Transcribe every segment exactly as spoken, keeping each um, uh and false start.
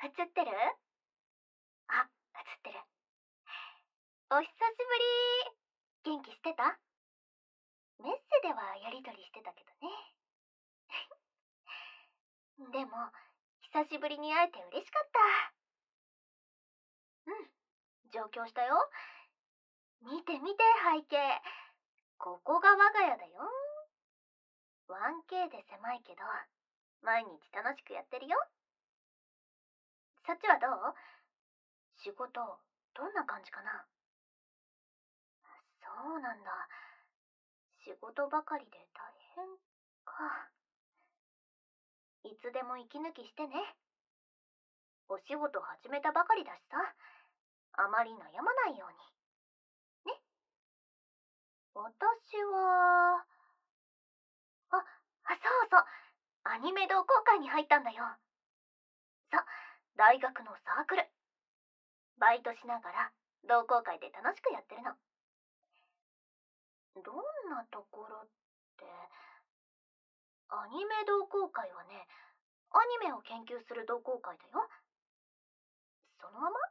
映ってる？あ、映ってる。お久しぶり。元気してた？メッセではやりとりしてたけどね。でも、久しぶりに会えて嬉しかった。うん、上京したよ。見て見て背景。ここが我が家だよ。ワンケー で狭いけど、毎日楽しくやってるよ。そっちはどう？仕事、どんな感じかな？そうなんだ。仕事ばかりで大変か。いつでも息抜きしてね。お仕事始めたばかりだしさ、あまり悩まないように。ね。私は、あ、あ、そうそう。アニメ同好会に入ったんだよ。そう、大学のサークル。バイトしながら同好会で楽しくやってるの。どんなところって、アニメ同好会はね、アニメを研究する同好会だよ。そのまま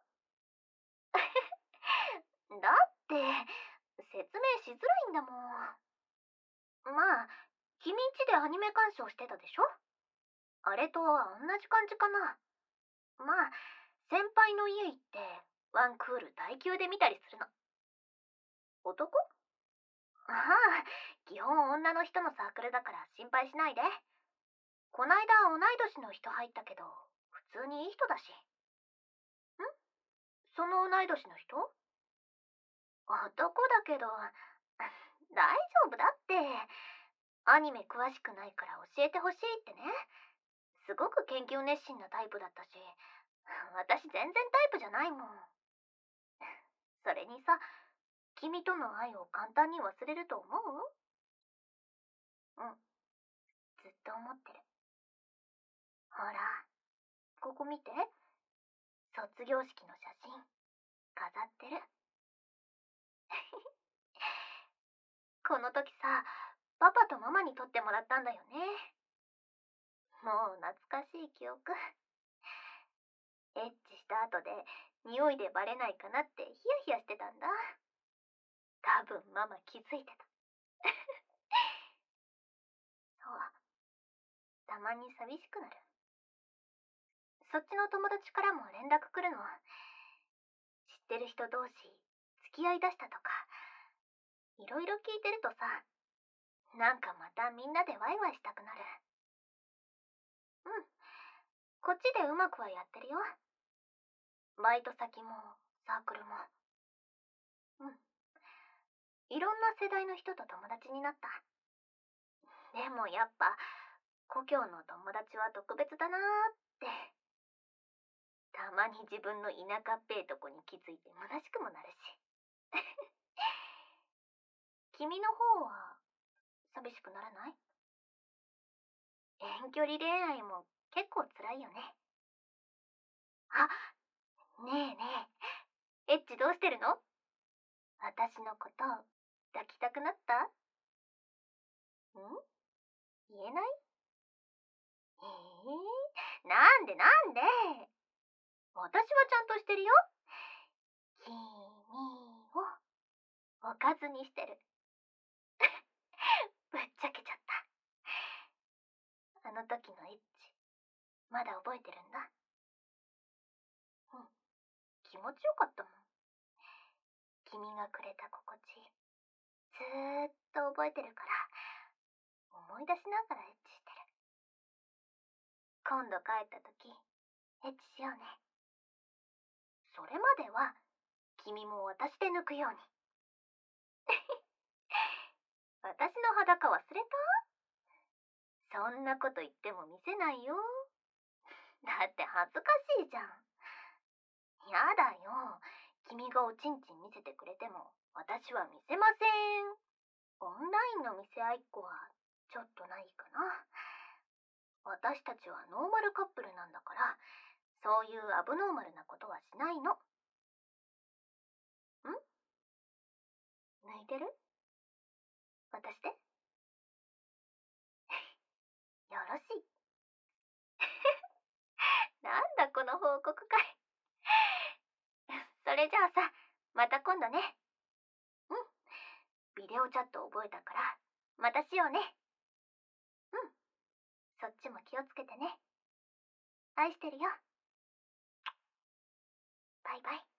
だって説明しづらいんだもん。まあ、君んちでアニメ鑑賞してたでしょ？あれと同じ感じかな。まあ、先輩の家行ってワンクール耐久で見たりするの。男？ああ、基本女の人のサークルだから心配しないで。こないだ同い年の人入ったけど、普通にいい人だし。ん？その同い年の人？男だけど、大丈夫だって。アニメ詳しくないから教えてほしいってね。すごく研究熱心なタイプだったし、私全然タイプじゃないもん。それにさ、君との愛を簡単に忘れると思う？うん、ずっと思ってる。ほら、ここ見て。卒業式の写真、飾ってる。この時さ、パパとママに撮ってもらったんだよね。もう懐かしい記憶。エッチした後で匂いでバレないかなってヒヤヒヤしてたんだ。多分ママ気づいてた。そう、たまに寂しくなる。そっちの友達からも連絡来るの。知ってる人同士付き合いだしたとか、いろいろ聞いてるとさ、なんかまたみんなでワイワイしたくなる。うん、こっちでうまくはやってるよ。バイト先もサークルも。うん、いろんな世代の人と友達になった。でもやっぱ故郷の友達は特別だなーって。たまに自分の田舎っぺいとこに気づいて虚しくもなるし。君の方は寂しくならない？遠距離恋愛も結構辛いよね。あ、ねえねえ、エッチどうしてるの？私のこと抱きたくなった？ん？言えない？えー、なんでなんで？私はちゃんとしてるよ。君をおかずにしてる。ぶっちゃけちゃった。あの時のエッチ、まだ覚えてるんだ。うん、気持ちよかったもん。君がくれた心地、ずーっと覚えてるから、思い出しながらエッチしてる。今度帰った時、エッチしようね。それまでは、君も私で抜くように。私の裸忘れた？そんなこと言っても見せないよ。だって恥ずかしいじゃん。やだよ。君がおちんちん見せてくれても、私は見せません。オンラインの見せ合いっこは、ちょっとないかな。私たちはノーマルカップルなんだから、そういうアブノーマルなことはしないの。ん？抜いてる？渡して。よろしい。なんだこの方向。 告会。それじゃあさ、また今度ね。うん。ビデオチャット覚えたから、またしようね。うん。そっちも気をつけてね。愛してるよ。バイバイ。